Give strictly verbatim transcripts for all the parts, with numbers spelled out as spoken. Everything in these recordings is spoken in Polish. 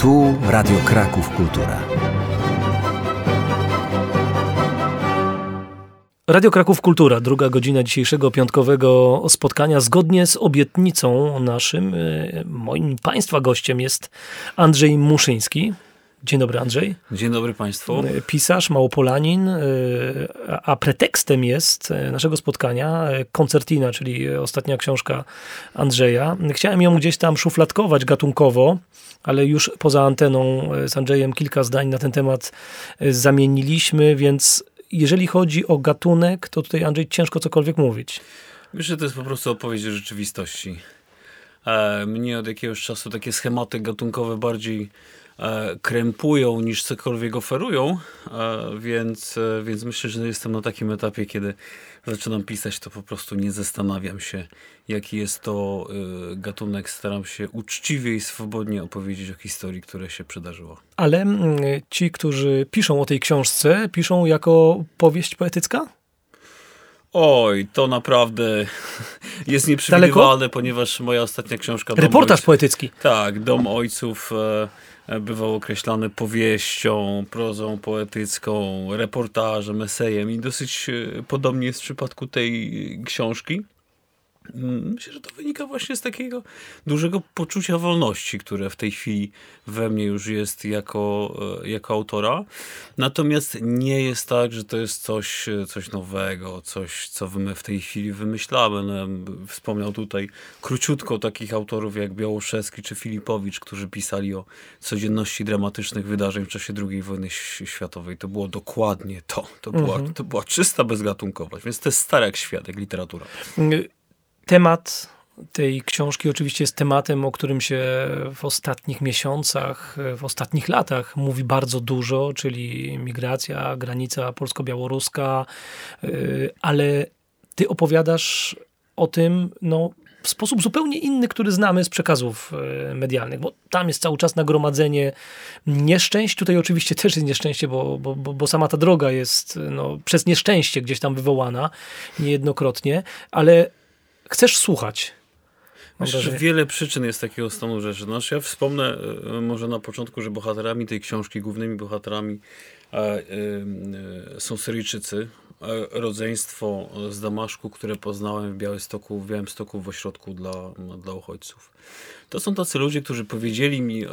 Tu Radio Kraków Kultura. Radio Kraków Kultura, druga godzina dzisiejszego piątkowego spotkania. Zgodnie z obietnicą naszym, moim Państwa gościem jest Andrzej Muszyński. Dzień dobry, Andrzej. Dzień dobry Państwu. Pisarz, Małopolanin, a pretekstem jest naszego spotkania Koncertina, czyli ostatnia książka Andrzeja. Chciałem ją gdzieś tam szufladkować gatunkowo, ale już poza anteną z Andrzejem kilka zdań na ten temat zamieniliśmy, więc jeżeli chodzi o gatunek, to tutaj, Andrzej, ciężko cokolwiek mówić. Myślę, że to jest po prostu opowieść o rzeczywistości. E, mnie od jakiegoś czasu takie schematy gatunkowe bardziej e, krępują niż cokolwiek oferują, e, więc, e, więc myślę, że jestem na takim etapie, kiedy zaczynam pisać, to po prostu nie zastanawiam się, jaki jest to y, gatunek. Staram się uczciwie i swobodnie opowiedzieć o historii, która się przydarzyła. Ale mm, ci, którzy piszą o tej książce, piszą jako powieść poetycka? Oj, to naprawdę jest nieprzewidywalne, ponieważ moja ostatnia książka... Reportaż Dom poetycki. Tak, Dom Ojców e, bywał określany powieścią, prozą poetycką, reportażem, esejem i dosyć e, podobnie jest w przypadku tej książki. Myślę, że to wynika właśnie z takiego dużego poczucia wolności, które w tej chwili we mnie już jest jako, jako autora. Natomiast nie jest tak, że to jest coś, coś nowego, coś, co my w tej chwili wymyślamy. No, wspomniał tutaj króciutko takich autorów jak Białoszewski czy Filipowicz, którzy pisali o codzienności dramatycznych wydarzeń w czasie drugiej wojny światowej. To było dokładnie to. To, mhm. była, to była czysta bezgatunkowość, więc to jest stara jak świat, jak literatura. Temat tej książki oczywiście jest tematem, o którym się w ostatnich miesiącach, w ostatnich latach mówi bardzo dużo, czyli migracja, granica polsko-białoruska, ale ty opowiadasz o tym no, w sposób zupełnie inny, który znamy z przekazów medialnych, bo tam jest cały czas nagromadzenie nieszczęść. Tutaj oczywiście też jest nieszczęście, bo, bo, bo sama ta droga jest no, przez nieszczęście gdzieś tam wywołana niejednokrotnie, ale chcesz słuchać. Myślę, że wiele przyczyn jest takiego stanu rzeczy. Znaczy, ja wspomnę e, może na początku, że bohaterami tej książki, głównymi bohaterami e, e, są Syryjczycy. E, rodzeństwo z Damaszku, które poznałem w Białymstoku, w Białymstoku w ośrodku dla, dla uchodźców. To są tacy ludzie, którzy powiedzieli mi e,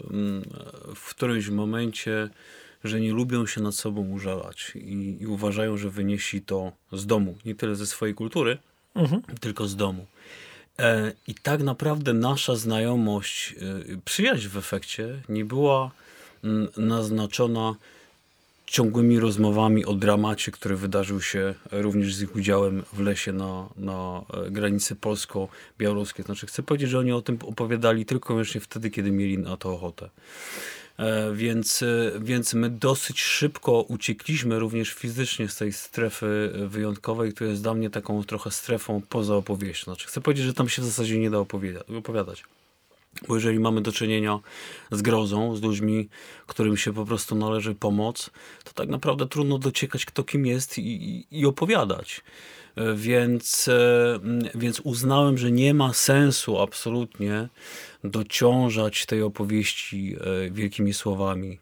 w którymś momencie, że nie lubią się nad sobą użalać i, i uważają, że wynieśli to z domu. Nie tyle ze swojej kultury, Mhm. tylko z domu. E, I tak naprawdę nasza znajomość, e, przyjaźń w efekcie nie była m, naznaczona ciągłymi rozmowami o dramacie, który wydarzył się również z ich udziałem w lesie na, na granicy polsko-białoruskiej. Znaczy chcę powiedzieć, że oni o tym opowiadali tylko i wyłącznie wtedy, kiedy mieli na to ochotę. E, więc, więc my dosyć szybko uciekliśmy również fizycznie z tej strefy wyjątkowej, która jest dla mnie taką trochę strefą poza opowieścią. Znaczy chcę powiedzieć, że tam się w zasadzie nie da opowiadać. Bo jeżeli mamy do czynienia z grozą, z ludźmi, którym się po prostu należy pomoc, to tak naprawdę trudno dociekać, kto kim jest i, i, i opowiadać. Więc, więc uznałem, że nie ma sensu absolutnie dociążać tej opowieści wielkimi słowami,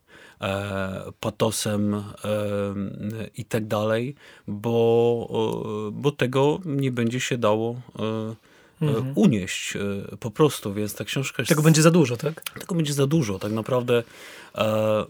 patosem i tak dalej, bo, bo tego nie będzie się dało Mhm. unieść po prostu, więc ta książka jest... Tego będzie za dużo, tak? Tego będzie za dużo. Tak naprawdę e, e,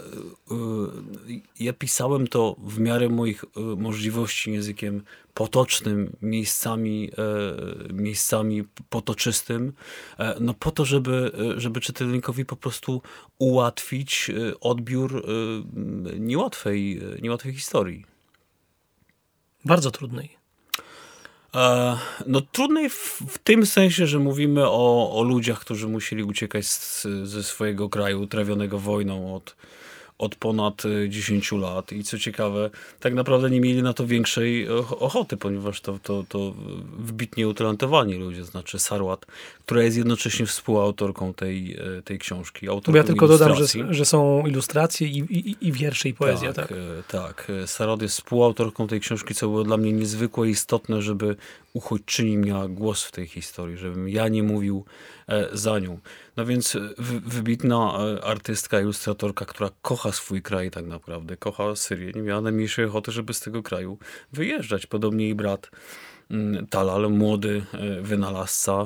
ja pisałem to w miarę moich e, możliwości językiem potocznym, miejscami, e, miejscami potoczystym, e, no po to, żeby, żeby czytelnikowi po prostu ułatwić e, odbiór e, niełatwej, niełatwej historii. Bardzo trudnej. No trudnej w, w tym sensie, że mówimy o, o ludziach, którzy musieli uciekać z, ze swojego kraju, utrawionego wojną od, od ponad dziesięciu lat i co ciekawe, tak naprawdę nie mieli na to większej ochoty, ponieważ to, to, to wybitnie utalentowani ludzie, znaczy Sarwat, która jest jednocześnie współautorką tej, tej książki. Bo ja tylko dodam, że, że są ilustracje i, i, i wiersze i poezja. Tak, tak. tak. Sarwat jest współautorką tej książki, co było dla mnie niezwykle istotne, żeby uchodźczyni miała głos w tej historii, żebym ja nie mówił za nią. No więc wybitna artystka, ilustratorka, która kocha swój kraj tak naprawdę, kocha Syrię, nie miała najmniejszej ochoty, żeby z tego kraju wyjeżdżać. Podobnie jej brat Talal, młody wynalazca,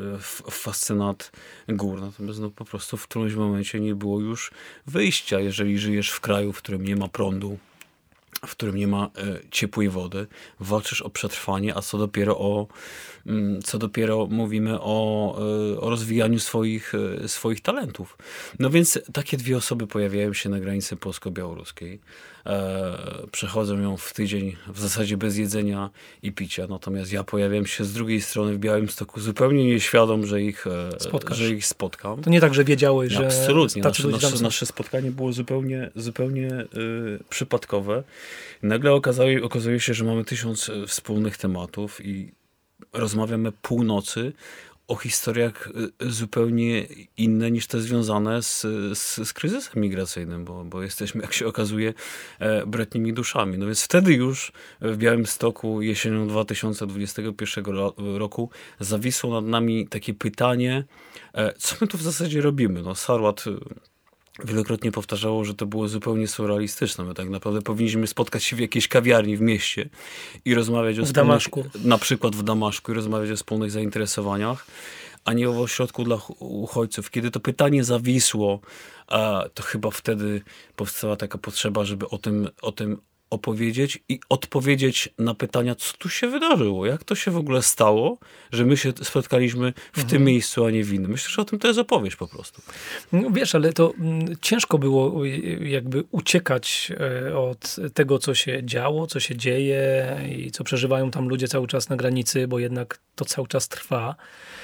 fascynat gór. Natomiast no, po prostu w którymś momencie nie było już wyjścia, jeżeli żyjesz w kraju, w którym nie ma prądu, w którym nie ma e, ciepłej wody, walczysz o przetrwanie, a co dopiero o mm, co dopiero mówimy o, e, o rozwijaniu swoich, e, swoich talentów. No więc takie dwie osoby pojawiają się na granicy polsko-białoruskiej. E, przechodzą ją w tydzień w zasadzie bez jedzenia i picia. Natomiast ja pojawiam się z drugiej strony w Białymstoku zupełnie nieświadom, że ich, e, że ich spotkam. To nie tak, że wiedziałeś, że absolutnie. Nasze, nasze, nasze spotkanie było zupełnie, zupełnie e, przypadkowe. Nagle okazuje, okazuje się, że mamy tysiąc wspólnych tematów i rozmawiamy północy o historiach zupełnie inne niż te związane z, z, z kryzysem migracyjnym, bo, bo jesteśmy, jak się okazuje, bratnimi duszami. No więc wtedy już w Białymstoku jesienią dwa tysiące dwudziestego pierwszego roku zawisło nad nami takie pytanie, co my tu w zasadzie robimy? No Sarwat wielokrotnie powtarzało, że to było zupełnie surrealistyczne. My tak naprawdę powinniśmy spotkać się w jakiejś kawiarni w mieście i rozmawiać o w wspólnych, Damaszku. na przykład w Damaszku i rozmawiać o wspólnych zainteresowaniach, a nie o ośrodku dla uchodźców. Kiedy to pytanie zawisło, to chyba wtedy powstała taka potrzeba, żeby o tym, o tym opowiedzieć i odpowiedzieć na pytania, co tu się wydarzyło, jak to się w ogóle stało, że my się spotkaliśmy w mhm. tym miejscu, a nie w innym. Myślę, że o tym to jest opowieść po prostu. No, wiesz, ale to m, ciężko było jakby uciekać e, od tego, co się działo, co się dzieje i co przeżywają tam ludzie cały czas na granicy, bo jednak to cały czas trwa.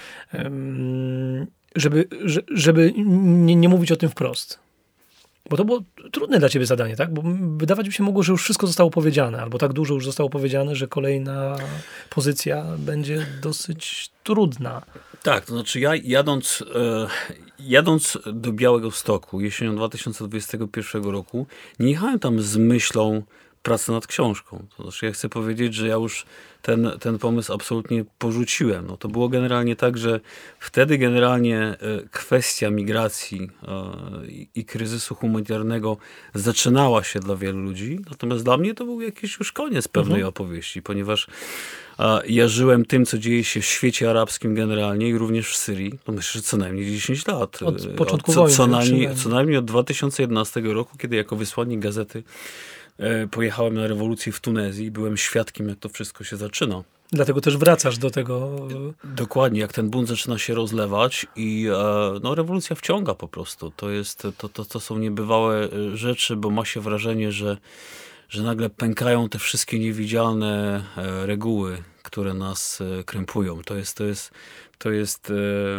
Um, żeby, żeby nie, nie mówić o tym wprost. Bo to było trudne dla ciebie zadanie, tak? Bo wydawać mi się mogło, że już wszystko zostało powiedziane, albo tak dużo już zostało powiedziane, że kolejna pozycja będzie dosyć trudna. Tak, to znaczy ja jadąc, e, jadąc do Białegostoku jesienią dwa tysiące dwudziestego pierwszego roku, nie jechałem tam z myślą pracy nad książką. To znaczy ja chcę powiedzieć, że ja już ten, ten pomysł absolutnie porzuciłem. No to było generalnie tak, że wtedy generalnie kwestia migracji i, i kryzysu humanitarnego zaczynała się dla wielu ludzi, natomiast dla mnie to był jakiś już koniec pewnej mhm. opowieści, ponieważ ja żyłem tym, co dzieje się w świecie arabskim generalnie i również w Syrii. No myślę, że co najmniej dziesięć lat. Od początku od, co, wojny. Co najmniej, co najmniej od dwa tysiące jedenastego roku, kiedy jako wysłannik gazety pojechałem na rewolucję w Tunezji i byłem świadkiem, jak to wszystko się zaczyna. Dlatego też wracasz do tego. Dokładnie, jak ten bunt zaczyna się rozlewać i no, rewolucja wciąga po prostu. To, jest, to, to, to są niebywałe rzeczy, bo ma się wrażenie, że, że nagle pękają te wszystkie niewidzialne reguły, które nas krępują. To jest, to jest, to jest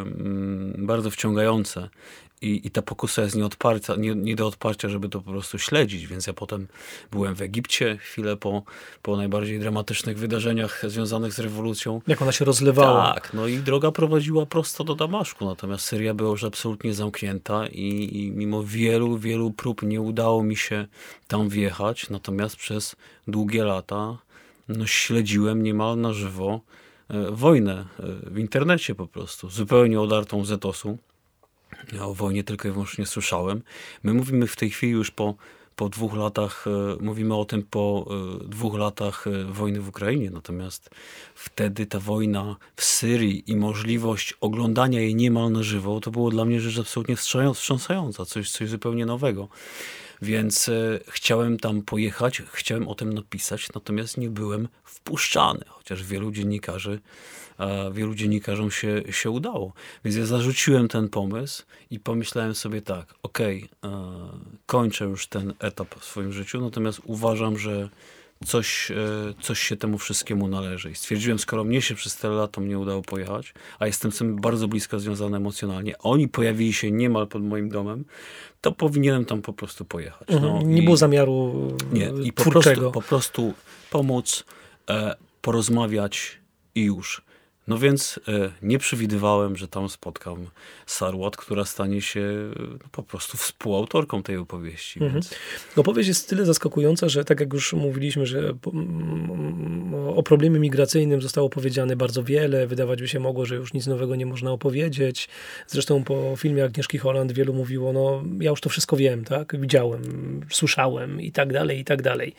bardzo wciągające. I, I ta pokusa jest nieodparta, nie, nie do odparcia, żeby to po prostu śledzić. Więc ja potem byłem w Egipcie chwilę po, po najbardziej dramatycznych wydarzeniach związanych z rewolucją. Jak ona się rozlewała. Tak, no i droga prowadziła prosto do Damaszku. Natomiast Syria była już absolutnie zamknięta i, i mimo wielu, wielu prób nie udało mi się tam wjechać. Natomiast przez długie lata no, śledziłem niemal na żywo e, wojnę e, w internecie po prostu. Zupełnie odartą z etosu. Ja o wojnie tylko i wyłącznie słyszałem. My mówimy w tej chwili już po, po dwóch latach, e, mówimy o tym po e, dwóch latach e, wojny w Ukrainie. Natomiast wtedy ta wojna w Syrii i możliwość oglądania jej niemal na żywo, to było dla mnie rzecz absolutnie wstrząsająca, coś, coś zupełnie nowego. Więc e, chciałem tam pojechać, chciałem o tym napisać, natomiast nie byłem wpuszczany, chociaż wielu dziennikarzy wielu dziennikarzom się, się udało. Więc ja zarzuciłem ten pomysł i pomyślałem sobie tak, okej, okay, kończę już ten etap w swoim życiu, natomiast uważam, że coś, coś się temu wszystkiemu należy. I stwierdziłem, skoro mnie się przez tyle lat tam nie udało pojechać, a jestem z tym bardzo blisko związany emocjonalnie, oni pojawili się niemal pod moim domem, to powinienem tam po prostu pojechać. No, nie i, było zamiaru nie, i po twórczego. prostu, po prostu pomóc, e, porozmawiać i już. No więc e, nie przewidywałem, że tam spotkam Sarwat, która stanie się no, po prostu współautorką tej opowieści. Mhm. Więc... Opowieść jest tyle zaskakująca, że tak jak już mówiliśmy, że mm, o problemie migracyjnym zostało powiedziane bardzo wiele. Wydawać by się mogło, że już nic nowego nie można opowiedzieć. Zresztą po filmie Agnieszki Holland wielu mówiło, no ja już to wszystko wiem, tak? Widziałem, słyszałem i tak dalej, i tak dalej.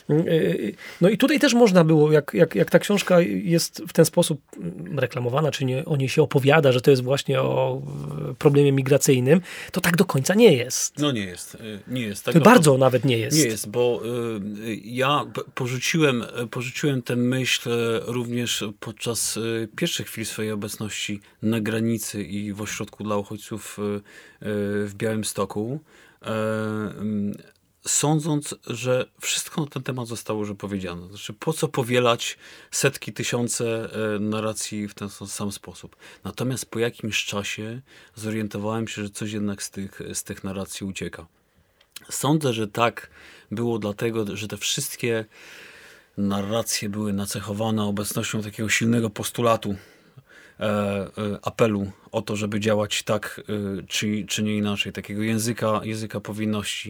No i tutaj też można było, jak, jak, jak ta książka jest w ten sposób reklamowana, czy nie, o niej się opowiada, że to jest właśnie o problemie migracyjnym, to tak do końca nie jest. No nie jest. Nie jest. Tak to bardzo to, nawet nie jest. Nie jest, bo y, ja porzuciłem, porzuciłem tę myśl również podczas y, pierwszych chwil swojej obecności na granicy i w ośrodku dla uchodźców y, y, w Białymstoku. Y, Sądząc, że wszystko na ten temat zostało już powiedziane. Znaczy, po co powielać setki, tysiące narracji w ten sam sposób. Natomiast po jakimś czasie zorientowałem się, że coś jednak z tych, z tych narracji ucieka. Sądzę, że tak było dlatego, że te wszystkie narracje były nacechowane obecnością takiego silnego postulatu, e, e, apelu o to, żeby działać tak, e, czy, czy nie inaczej. Takiego języka, języka powinności.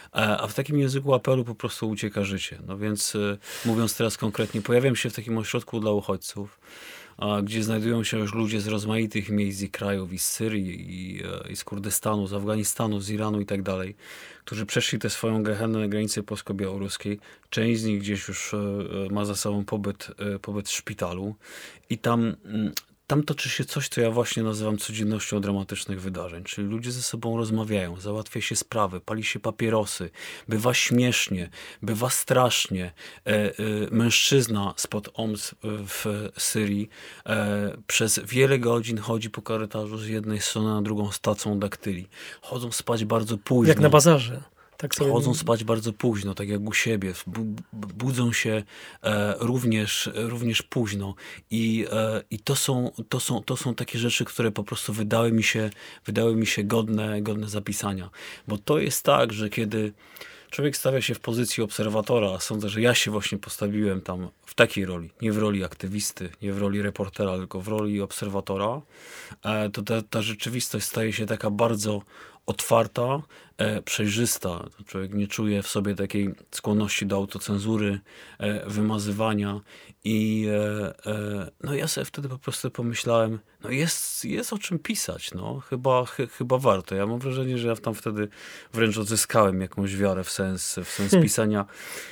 A w takim języku apelu po prostu ucieka życie. No więc mówiąc teraz konkretnie, pojawiam się w takim ośrodku dla uchodźców, gdzie znajdują się już ludzie z rozmaitych miejsc i krajów, i z Syrii, i, i z Kurdystanu, z Afganistanu, z Iranu i tak dalej, którzy przeszli tę swoją gehennę na granicy polsko-białoruskiej. Część z nich gdzieś już ma za sobą pobyt, pobyt w szpitalu i tam... Tam toczy się coś, co ja właśnie nazywam codziennością dramatycznych wydarzeń. Czyli ludzie ze sobą rozmawiają, załatwia się sprawy, pali się papierosy, bywa śmiesznie, bywa strasznie. E, e, mężczyzna spod Oms w Syrii e, przez wiele godzin chodzi po korytarzu z jednej strony na drugą z tacą daktyli. Chodzą spać bardzo późno. Jak na bazarze. Tak sobie... Chodzą spać bardzo późno, tak jak u siebie. Budzą się e, również, również późno. I, e, i to, są, to, są, to są takie rzeczy, które po prostu wydały mi się, wydały mi się godne, godne zapisania. Bo to jest tak, że kiedy człowiek stawia się w pozycji obserwatora, a sądzę, że ja się właśnie postawiłem tam w takiej roli, nie w roli aktywisty, nie w roli reportera, tylko w roli obserwatora, e, to ta, ta rzeczywistość staje się taka bardzo otwarta, e, przejrzysta. Człowiek nie czuje w sobie takiej skłonności do autocenzury, e, wymazywania i e, e, no ja sobie wtedy po prostu pomyślałem, no jest, jest o czym pisać, no chyba, ch, chyba warto. Ja mam wrażenie, że ja tam wtedy wręcz odzyskałem jakąś wiarę w sens, w sens hmm. pisania,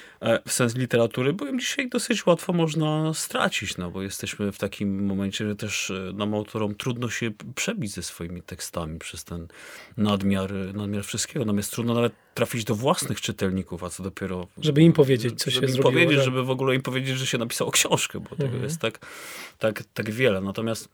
w sens literatury, bo ją dzisiaj dosyć łatwo można stracić, no bo jesteśmy w takim momencie, że też nam autorom trudno się przebić ze swoimi tekstami przez ten nadmiar, nadmiar wszystkiego. Nam jest trudno nawet trafić do własnych czytelników, a co dopiero... Żeby im powiedzieć, co się żeby im zrobiło. powiedzieć, tak? żeby w ogóle im powiedzieć, że się napisało książkę, bo mhm. tego jest tak, tak, tak wiele. Natomiast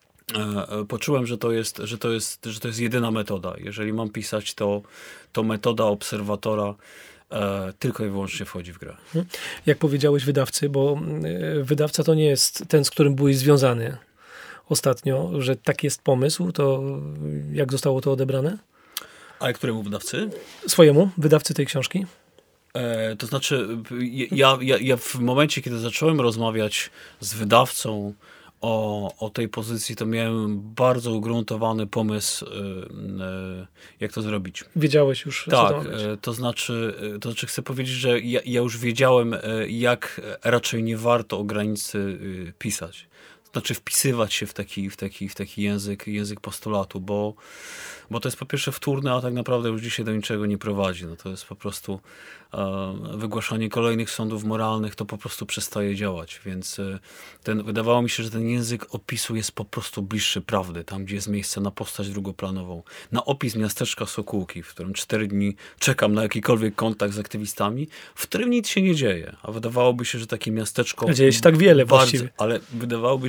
e, poczułem, że to jest, że to jest, że to jest jedyna metoda. Jeżeli mam pisać, to, to metoda obserwatora E, tylko i wyłącznie wchodzi w grę. Jak powiedziałeś wydawcy, bo wydawca to nie jest ten, z którym byłeś związany ostatnio, że taki jest pomysł, to jak zostało to odebrane? A któremu wydawcy? Swojemu, wydawcy tej książki. E, to znaczy, ja, ja, ja w momencie, kiedy zacząłem rozmawiać z wydawcą O, o tej pozycji, to miałem bardzo ugruntowany pomysł, yy, jak to zrobić. Wiedziałeś już, tak, co to ma być. to znaczy, to znaczy chcę powiedzieć, że ja, ja już wiedziałem, jak raczej nie warto o granicy pisać. To znaczy wpisywać się w taki, w taki, w taki język, język postulatu, bo, bo to jest po pierwsze wtórne, a tak naprawdę już dzisiaj do niczego nie prowadzi. No to jest po prostu e, wygłaszanie kolejnych sądów moralnych, to po prostu przestaje działać. Więc e, ten, wydawało mi się, że ten język opisu jest po prostu bliższy prawdy, tam gdzie jest miejsce na postać drugoplanową. Na opis miasteczka Sokółki, w którym cztery dni czekam na jakikolwiek kontakt z aktywistami, w którym nic się nie dzieje. A wydawałoby się, że takie miasteczko... A dzieje się tak wiele bardzo, właściwie. ale wydawałoby się,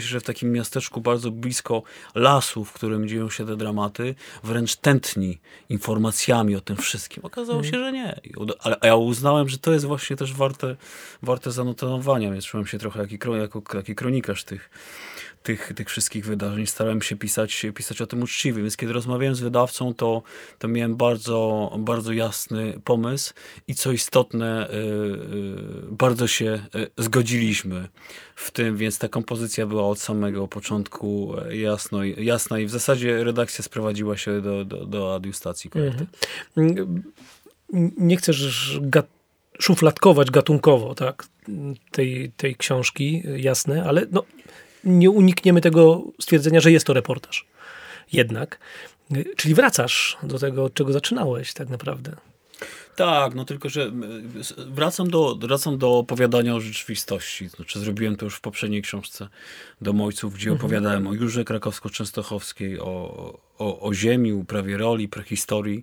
że w takim miasteczku bardzo blisko lasu, w którym dzieją się te dramaty, wręcz tętni informacjami o tym wszystkim. Okazało się, że nie. Ale ja uznałem, że to jest właśnie też warte, warte zanotowania, więc czułem się trochę jak, jako taki kronikarz tych, tych, tych wszystkich wydarzeń. Starałem się pisać, pisać o tym uczciwie, więc kiedy rozmawiałem z wydawcą, to, to miałem bardzo, bardzo jasny pomysł i co istotne, bardzo się zgodziliśmy w tym, więc ta kompozycja była od samego początku jasno, jasna i w zasadzie redakcja sprowadziła się do, do, do adiustacji projektu. Mhm. Nie chcesz gat szufladkować gatunkowo, tak, tej, tej książki, jasne, ale no, nie unikniemy tego stwierdzenia, że jest to reportaż. Jednak. Czyli wracasz do tego, od czego zaczynałeś tak naprawdę. Tak, no tylko, że wracam do, wracam do opowiadania o rzeczywistości. Znaczy, zrobiłem to już w poprzedniej książce Domojców, gdzie mhm. opowiadałem o Jurze Krakowsko-Częstochowskiej, o, o, o ziemi, uprawie roli, prehistorii.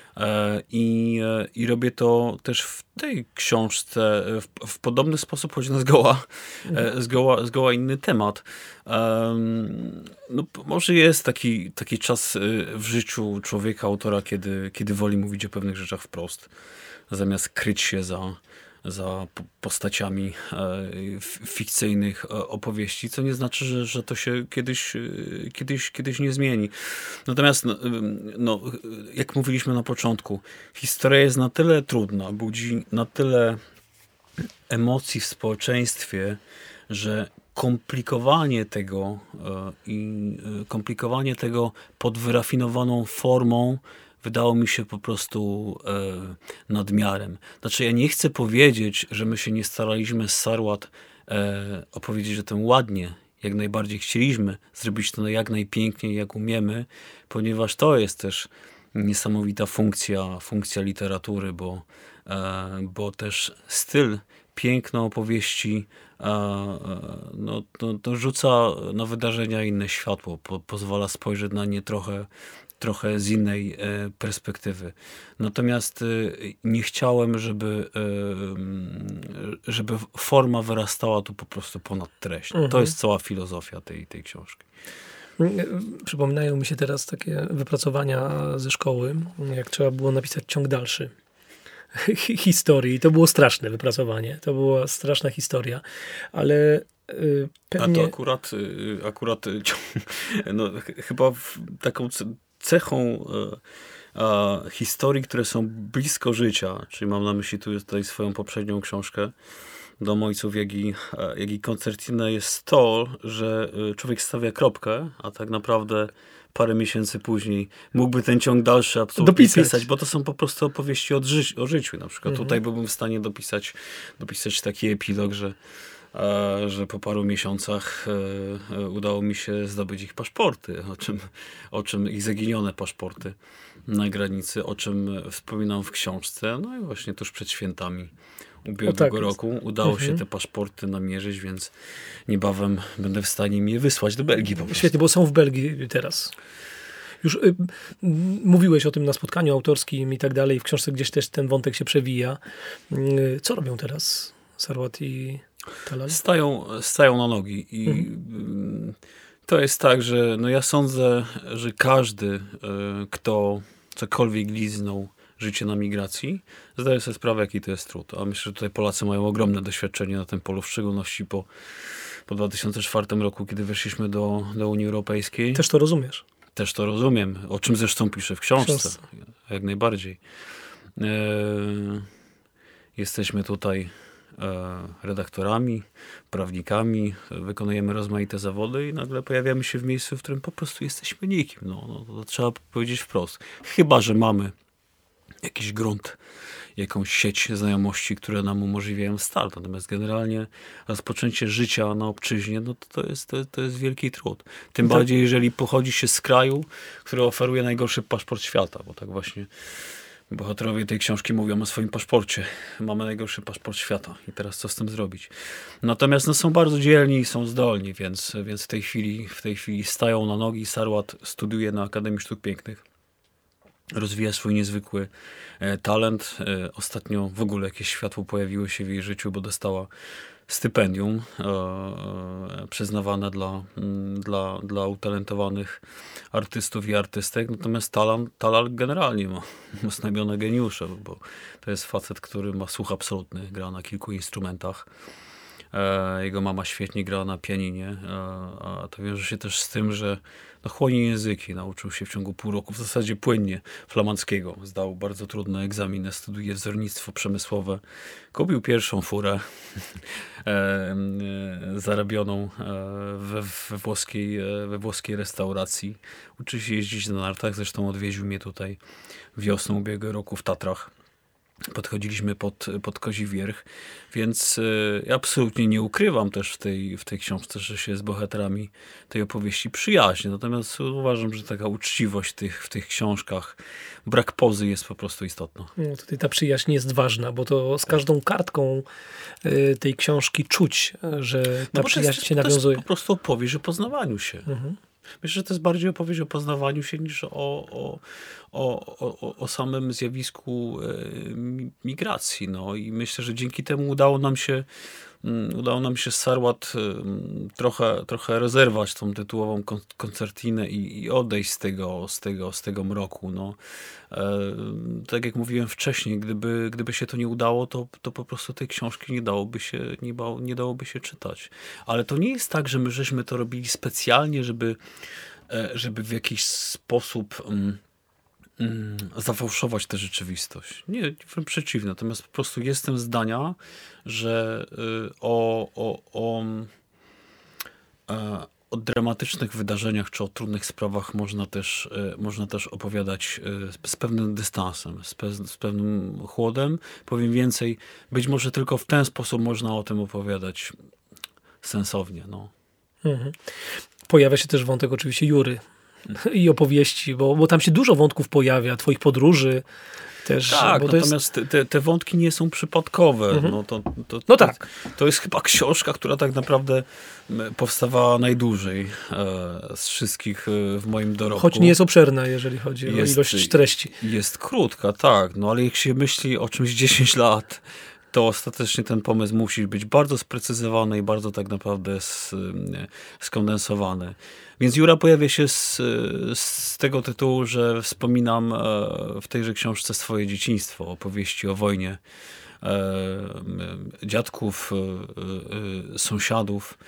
I, I robię to też w tej książce w, w podobny sposób, choć na zgoła, mhm. zgoła, zgoła inny temat. Um, no, może jest taki, taki czas w życiu człowieka, autora, kiedy, kiedy woli mówić o pewnych rzeczach wprost, zamiast kryć się za, za postaciami fikcyjnych opowieści, co nie znaczy, że, że to się kiedyś, kiedyś, kiedyś nie zmieni. Natomiast, no, no, jak mówiliśmy na początku, historia jest na tyle trudna, budzi na tyle emocji w społeczeństwie, że komplikowanie tego i komplikowanie tego pod wyrafinowaną formą wydało mi się po prostu e, nadmiarem. Znaczy, ja nie chcę powiedzieć, że my się nie staraliśmy z Sarłat e, opowiedzieć o tym ładnie. Jak najbardziej chcieliśmy zrobić to jak najpiękniej, jak umiemy, ponieważ to jest też niesamowita funkcja, funkcja literatury, bo, e, bo też styl, piękno opowieści e, no, to, to rzuca na wydarzenia inne światło, po, pozwala spojrzeć na nie trochę trochę z innej e, perspektywy. Natomiast e, nie chciałem, żeby, e, żeby forma wyrastała tu po prostu ponad treść. Mhm. To jest cała filozofia tej, tej książki. Przypominają mi się teraz takie wypracowania ze szkoły, jak trzeba było napisać ciąg dalszy historii. To było straszne wypracowanie. To była straszna historia, ale pewnie... A to akurat, akurat no, chyba taką cechą e, e, historii, które są blisko życia, czyli mam na myśli tu tutaj swoją poprzednią książkę Domojców, jak i, jak i koncertinę, jest to, że człowiek stawia kropkę, a tak naprawdę parę miesięcy później mógłby ten ciąg dalszy absolutnie dopisać, pisać, bo to są po prostu opowieści o, ży o życiu. Na przykład mhm. tutaj byłbym w stanie dopisać, dopisać taki epilog, że że po paru miesiącach udało mi się zdobyć ich paszporty, o czym, o czym ich zaginione paszporty na granicy, o czym wspominam w książce. No i właśnie tuż przed świętami ubiegłego tak roku udało mhm. się te paszporty namierzyć, więc niebawem będę w stanie im je wysłać do Belgii. Po Świetnie, bo są w Belgii teraz. Już y, mówiłeś o tym na spotkaniu autorskim i tak dalej. W książce gdzieś też ten wątek się przewija. Y, co robią teraz Sarłat i Talal? Stają, stają na nogi i mhm. to jest tak, że no ja sądzę, że każdy, y, kto cokolwiek liznął życie na migracji, zdaje sobie sprawę, jaki to jest trud. A myślę, że tutaj Polacy mają ogromne doświadczenie na tym polu, w szczególności po, po dwa tysiące czwartym roku, kiedy weszliśmy do, do Unii Europejskiej. Też to rozumiesz? Też to rozumiem, o czym zresztą piszę w książce. książce. Jak najbardziej. E, jesteśmy tutaj e, redaktorami, prawnikami, wykonujemy rozmaite zawody i nagle pojawiamy się w miejscu, w którym po prostu jesteśmy nikim. No, no, to trzeba powiedzieć wprost. Chyba że mamy jakiś grunt, jakąś sieć znajomości, które nam umożliwiają start. Natomiast generalnie rozpoczęcie życia na obczyźnie, no to, to, jest, to, to jest wielki trud. Tym tak. bardziej, jeżeli pochodzi się z kraju, który oferuje najgorszy paszport świata, bo tak właśnie bohaterowie tej książki mówią o swoim paszporcie. Mamy najgorszy paszport świata i teraz co z tym zrobić? Natomiast no, są bardzo dzielni i są zdolni, więc, więc w tej chwili, w tej chwili stają na nogi. Sarłat studiuje na Akademii Sztuk Pięknych. rozwija swój niezwykły e, talent. E, ostatnio w ogóle jakieś światło pojawiło się w jej życiu, bo dostała stypendium e, e, przyznawane dla, m, dla, dla utalentowanych artystów i artystek. Natomiast Talal, Talal generalnie ma, ma znamiona geniusza, bo to jest facet, który ma słuch absolutny, gra na kilku instrumentach. E, jego mama świetnie gra na pianinie, e, a to wiąże się też z tym, że no, chłoni języki. Nauczył się w ciągu pół roku w zasadzie płynnie flamandzkiego. Zdał bardzo trudne egzaminy, studiuje wzornictwo przemysłowe. Kupił pierwszą furę e, e, zarabioną e, we, we, włoskiej, e, we włoskiej restauracji. Uczy się jeździć na nartach, zresztą odwiedził mnie tutaj wiosną ubiegłego roku w Tatrach. Podchodziliśmy pod, pod Kozi Wierch, więc y, absolutnie nie ukrywam też w tej, w tej książce, że się z bohaterami tej opowieści przyjaźnię. Natomiast uważam, że taka uczciwość tych, w tych książkach, brak pozy jest po prostu istotna. No, tutaj ta przyjaźń jest ważna, bo to z każdą kartką y, tej książki czuć, że ta no przyjaźń jest, się nawiązuje. To jest po prostu opowieść o poznawaniu się. Mhm. Myślę, że to jest bardziej opowieść o poznawaniu się niż o, o, o, o, o samym zjawisku migracji. No i myślę, że dzięki temu udało nam się udało nam się Sarwat trochę, trochę rezerwować tą tytułową koncertinę i, i odejść z tego, z tego, z tego mroku. No, e, tak jak mówiłem wcześniej, gdyby, gdyby się to nie udało, to, to po prostu tej książki nie dałoby się, nie, ba, nie dałoby się czytać. Ale to nie jest tak, że my żeśmy to robili specjalnie, żeby, żeby w jakiś sposób um, um, zafałszować tę rzeczywistość. Nie, wręcz przeciwnie. Natomiast po prostu jestem zdania, że y, o, o, o, e, o dramatycznych wydarzeniach czy o trudnych sprawach można też, y, można też opowiadać y, z pewnym dystansem, z, pe z pewnym chłodem. Powiem więcej, być może tylko w ten sposób można o tym opowiadać sensownie. No. Mhm. Pojawia się też wątek oczywiście Jury i opowieści, bo, bo tam się dużo wątków pojawia, twoich podróży też. Tak, bo to natomiast jest... te, te wątki nie są przypadkowe. Mhm. No, to, to, no tak. To, to jest chyba książka, która tak naprawdę powstawała najdłużej e, z wszystkich e, w moim dorobku. Choć nie jest obszerna, jeżeli chodzi jest, o ilość treści. Jest krótka, tak. No ale jak się myśli o czymś dziesięć lat, to ostatecznie ten pomysł musi być bardzo sprecyzowany i bardzo tak naprawdę skondensowany. Więc Jura pojawia się z, z tego tytułu, że wspominam w tejże książce swoje dzieciństwo, opowieści o wojnie dziadków, sąsiadów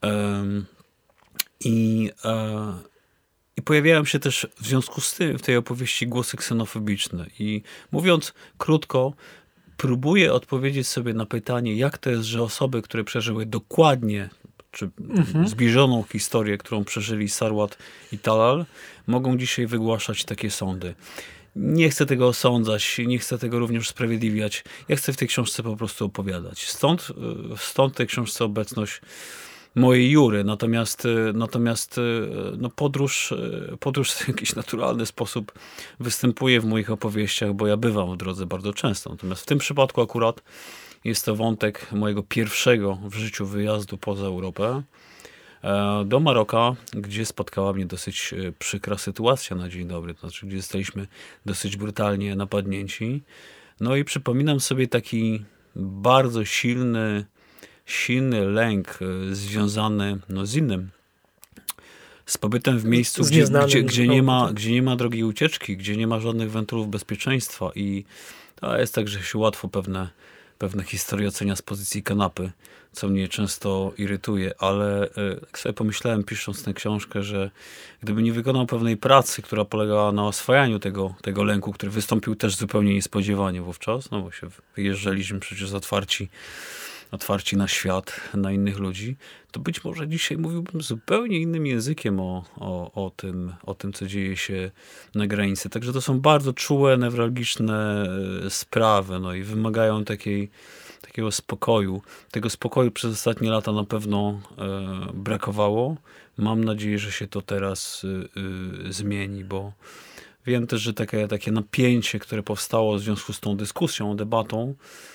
i, i pojawiają się też w związku z tym w tej opowieści głosy ksenofobiczne. I mówiąc krótko, próbuję odpowiedzieć sobie na pytanie, jak to jest, że osoby, które przeżyły dokładnie czy mhm. zbliżoną historię, którą przeżyli Sarwat i Talal, mogą dzisiaj wygłaszać takie sądy. Nie chcę tego osądzać, nie chcę tego również usprawiedliwiać. Ja chcę w tej książce po prostu opowiadać. Stąd, stąd w tej książce obecność mojej Jury. Natomiast, natomiast no podróż, podróż w jakiś naturalny sposób występuje w moich opowieściach, bo ja bywam w drodze bardzo często. Natomiast w tym przypadku akurat jest to wątek mojego pierwszego w życiu wyjazdu poza Europę do Maroka, gdzie spotkała mnie dosyć przykra sytuacja na dzień dobry. To znaczy, gdzie zostaliśmy dosyć brutalnie napadnięci. No i przypominam sobie taki bardzo silny silny lęk związany no, z innym, z pobytem w miejscu, gdzie, gdzie, gdzie, nie ma, gdzie nie ma drogi ucieczki, gdzie nie ma żadnych wentylów bezpieczeństwa i to jest tak, że się łatwo pewne, pewne historie ocenia z pozycji kanapy, co mnie często irytuje, ale tak sobie pomyślałem, pisząc tę książkę, że gdyby nie wykonał pewnej pracy, która polegała na oswajaniu tego, tego lęku, który wystąpił też zupełnie niespodziewanie wówczas, no bo się wyjeżdżaliśmy przecież otwarci otwarci na świat, na innych ludzi, to być może dzisiaj mówiłbym zupełnie innym językiem o, o, o, tym, o tym, co dzieje się na granicy. Także to są bardzo czułe, newralgiczne sprawy, no i wymagają takiej, takiego spokoju. Tego spokoju przez ostatnie lata na pewno e, brakowało. Mam nadzieję, że się to teraz e, e, zmieni, bo wiem też, że takie, takie napięcie, które powstało w związku z tą dyskusją, debatą,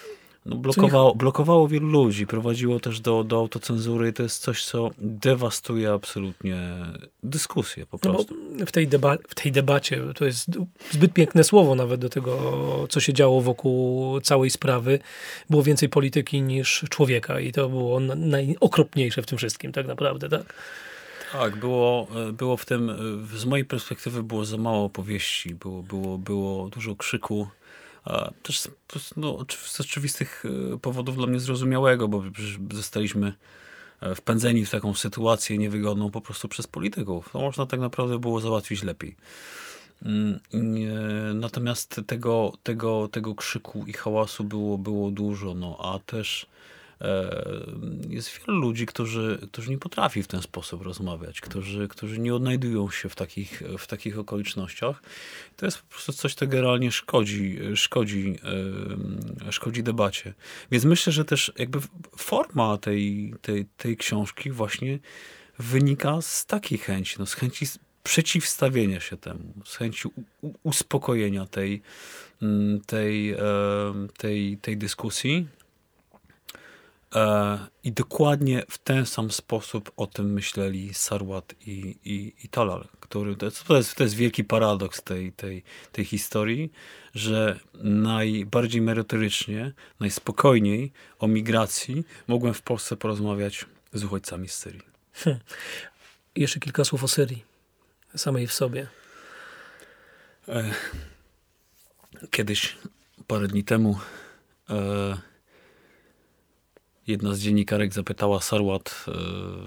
no, blokowało, blokowało wielu ludzi, prowadziło też do, do autocenzury. To jest coś, co dewastuje absolutnie dyskusję po prostu. No w, tej deba- w tej debacie, to jest zbyt piękne słowo nawet do tego, co się działo wokół całej sprawy, było więcej polityki niż człowieka i to było najokropniejsze w tym wszystkim tak naprawdę, tak? Tak, było, było w tym, z mojej perspektywy było za mało opowieści, było, było, było dużo krzyku. A też z, no, z oczywistych powodów dla mnie zrozumiałego, bo zostaliśmy wpędzeni w taką sytuację niewygodną po prostu przez polityków. To można tak naprawdę było załatwić lepiej. Natomiast tego, tego, tego krzyku i hałasu było, było dużo, no, a też jest wielu ludzi, którzy, którzy nie potrafi w ten sposób rozmawiać, którzy, którzy nie odnajdują się w takich, w takich okolicznościach. To jest po prostu coś, co generalnie szkodzi, szkodzi, szkodzi debacie. Więc myślę, że też jakby forma tej, tej, tej książki właśnie wynika z takiej chęci, no, z chęci przeciwstawienia się temu, z chęci u, uspokojenia tej, tej, tej, tej dyskusji. I dokładnie w ten sam sposób o tym myśleli Sarwat i, i, i Talal, który, to jest, to jest wielki paradoks tej, tej, tej historii, że najbardziej merytorycznie, najspokojniej o migracji mogłem w Polsce porozmawiać z uchodźcami z Syrii. Hmm. Jeszcze kilka słów o Syrii, samej w sobie. Kiedyś, parę dni temu, e, jedna z dziennikarek zapytała Sarwat, e,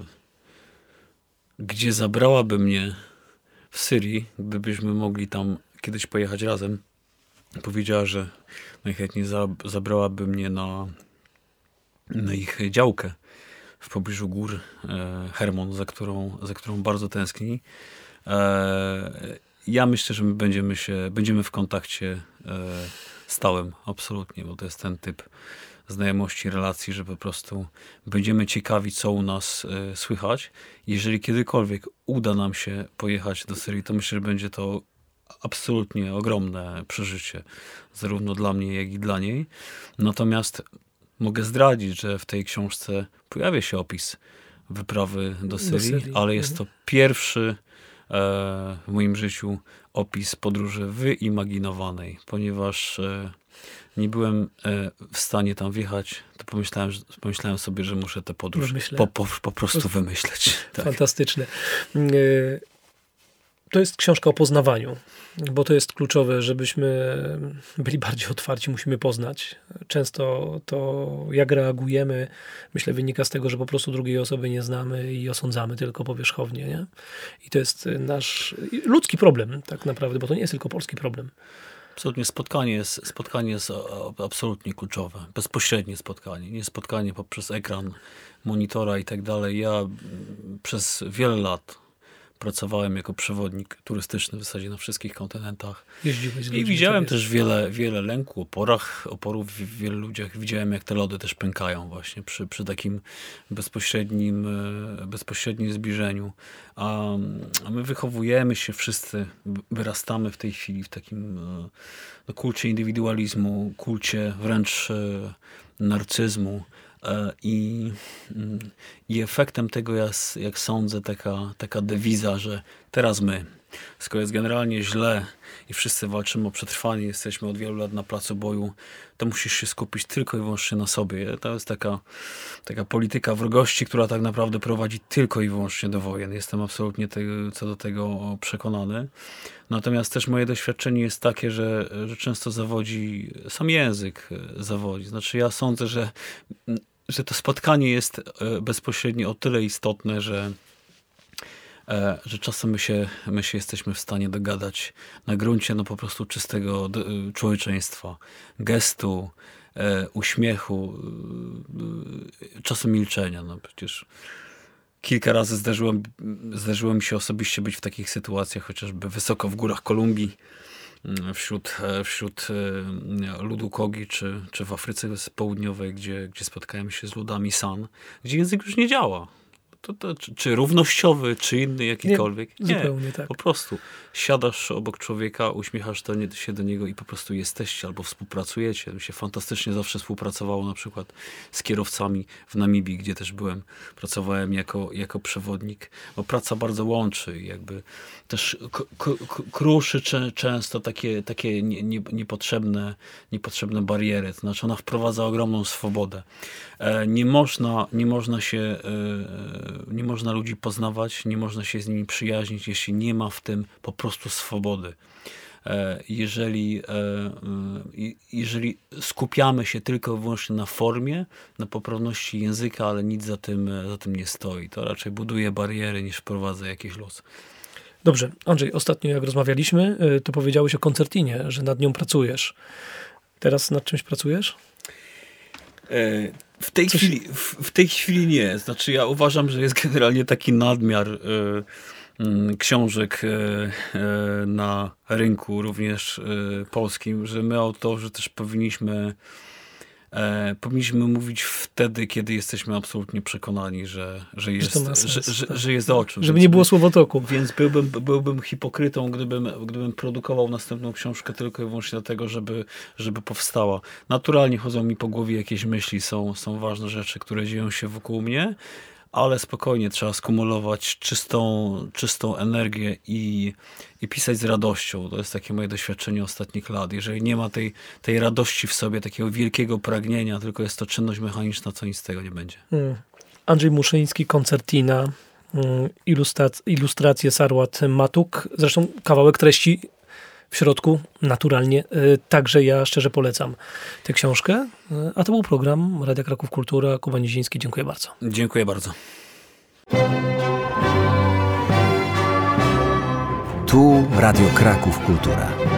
gdzie zabrałaby mnie w Syrii, gdybyśmy mogli tam kiedyś pojechać razem. Powiedziała, że najchętniej za, zabrałaby mnie na, na ich działkę w pobliżu gór e, Hermon, za którą, za którą bardzo tęskni. E, ja myślę, że my będziemy się, będziemy w kontakcie e, stałym, absolutnie, bo to jest ten typ znajomości, relacji, że po prostu będziemy ciekawi, co u nas y, słychać. Jeżeli kiedykolwiek uda nam się pojechać do Syrii, to myślę, że będzie to absolutnie ogromne przeżycie, zarówno dla mnie, jak i dla niej. Natomiast mogę zdradzić, że w tej książce pojawia się opis wyprawy do Syrii, do Syrii. Ale jest to pierwszy e, w moim życiu opis podróży wyimaginowanej, ponieważ e, nie byłem w stanie tam wjechać, to pomyślałem, że, pomyślałem sobie, że muszę tę podróż po, po, po prostu wymyśleć. Tak. Fantastyczne. To jest książka o poznawaniu, bo to jest kluczowe, żebyśmy byli bardziej otwarci, musimy poznać. Często to, jak reagujemy, myślę, wynika z tego, że po prostu drugiej osoby nie znamy i osądzamy tylko powierzchownie. Nie? I to jest nasz ludzki problem tak naprawdę, bo to nie jest tylko polski problem. Absolutnie, spotkanie jest, spotkanie jest absolutnie kluczowe. Bezpośrednie spotkanie, nie spotkanie poprzez ekran, monitora i tak dalej. Ja przez wiele lat pracowałem jako przewodnik turystyczny w zasadzie na wszystkich kontynentach. Jeździłeś z ludźmi, I widziałem też wiele, wiele lęku, oporach, oporów w wielu ludziach. Widziałem, jak te lody też pękają właśnie przy, przy takim bezpośrednim, bezpośrednim zbliżeniu. A, a my wychowujemy się wszyscy, wyrastamy w tej chwili w takim no, kulcie indywidualizmu, kulcie wręcz narcyzmu. I, i efektem tego jest, jak sądzę, taka, taka dewiza, że teraz my, skoro jest generalnie źle i wszyscy walczymy o przetrwanie, jesteśmy od wielu lat na placu boju, to musisz się skupić tylko i wyłącznie na sobie. To jest taka, taka polityka wrogości, która tak naprawdę prowadzi tylko i wyłącznie do wojen. Jestem absolutnie te, co do tego przekonany. Natomiast też moje doświadczenie jest takie, że, że często zawodzi, sam język zawodzi. Znaczy ja sądzę, że że to spotkanie jest bezpośrednio o tyle istotne, że, że czasem my się, my się jesteśmy w stanie dogadać na gruncie no po prostu czystego człowieczeństwa, gestu, uśmiechu, czasem milczenia. No przecież kilka razy zdarzyło, zdarzyło mi się osobiście być w takich sytuacjach, chociażby wysoko w górach Kolumbii, wśród, wśród ludu Kogi, czy, czy w Afryce Południowej, gdzie, gdzie spotkałem się z ludami San, gdzie język już nie działa. To, to, czy, czy równościowy, czy inny jakikolwiek. Nie, zupełnie tak. Po prostu siadasz obok człowieka, uśmiechasz to, nie, się do niego i po prostu jesteście albo współpracujecie. Mi się fantastycznie zawsze współpracowało na przykład z kierowcami w Namibii, gdzie też byłem. Pracowałem jako, jako przewodnik. Bo praca bardzo łączy i jakby też k- k- kruszy cze- często takie, takie nie, nie, niepotrzebne, niepotrzebne bariery. To znaczy ona wprowadza ogromną swobodę. E, nie można, nie można się e, nie można ludzi poznawać, nie można się z nimi przyjaźnić, jeśli nie ma w tym po prostu swobody. Jeżeli, jeżeli skupiamy się tylko i wyłącznie na formie, na poprawności języka, ale nic za tym, za tym nie stoi, to raczej buduje bariery niż wprowadza jakiś luz. Dobrze. Andrzej, ostatnio jak rozmawialiśmy, to powiedziałeś o koncertinie, że nad nią pracujesz. Teraz nad czymś pracujesz? W tej, chwili, w, w tej chwili nie. Znaczy ja uważam, że jest generalnie taki nadmiar y, y, książek y, y, na rynku również y, polskim, że my autorzy też powinniśmy e, powinniśmy mówić wtedy, kiedy jesteśmy absolutnie przekonani, że, że, jest, że, sens, że, że, tak. że jest o czym. Żeby więc nie było słowotoku. Więc byłbym, byłbym hipokrytą, gdybym, gdybym produkował następną książkę tylko i wyłącznie dlatego, żeby, żeby powstała. Naturalnie chodzą mi po głowie jakieś myśli, są, są ważne rzeczy, które dzieją się wokół mnie, ale spokojnie trzeba skumulować czystą, czystą energię i, i pisać z radością. To jest takie moje doświadczenie ostatnich lat. Jeżeli nie ma tej, tej radości w sobie, takiego wielkiego pragnienia, tylko jest to czynność mechaniczna, to nic z tego nie będzie. Hmm. Andrzej Muszyński, koncertina, ilustrac- ilustracje Sarłat Matuk, zresztą kawałek treści w środku, naturalnie. Także ja szczerze polecam tę książkę. A to był program Radia Kraków Kultura. Kuba Niziński, dziękuję bardzo. Dziękuję bardzo. Tu Radio Kraków Kultura.